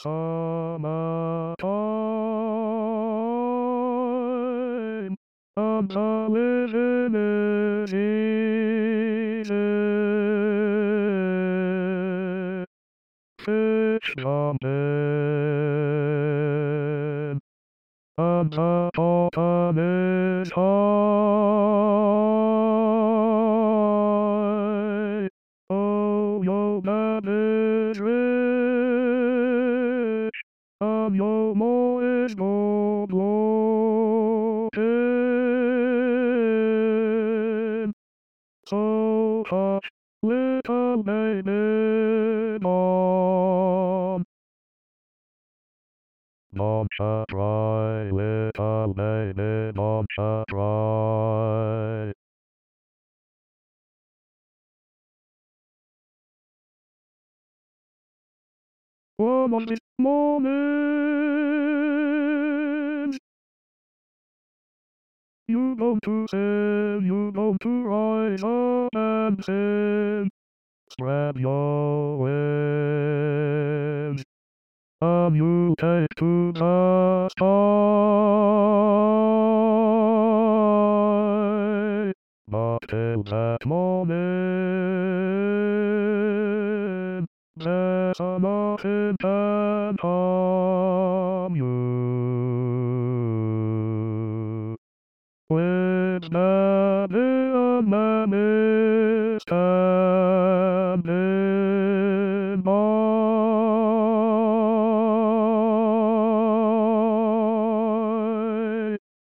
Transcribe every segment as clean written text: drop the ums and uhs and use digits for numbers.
Summertime, I'm a living it easy. Fish jumping, and the bottom is high. Oh, your man is rich, and your more is gold looking. So hush, little baby, don't you cry, little baby, don't you cry. One of these mornings, you going to sing, you going to rise up and sing. Spread your wings, and you take to the sky. But till that morning, there's nothing can harm you. With Daddy and Mammy standing by.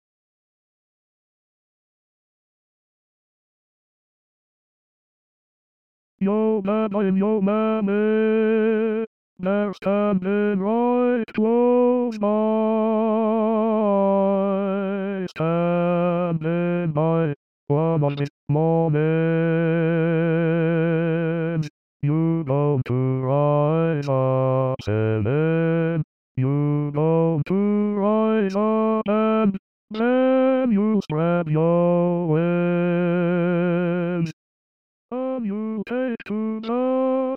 Yo Daddy and yo Mammy, they're standing right close by. Standing by. One of these mornings, you going to rise up singing. You going to rise up and then you spread your wings. And you take to the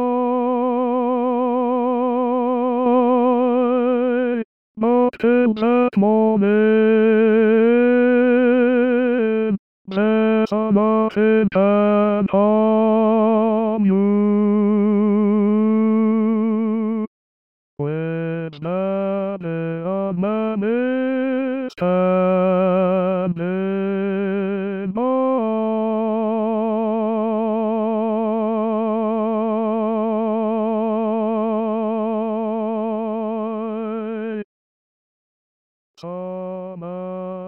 sky. But till that morning, there's nothing can harm you. With Daddy and Mammy standing by. Summer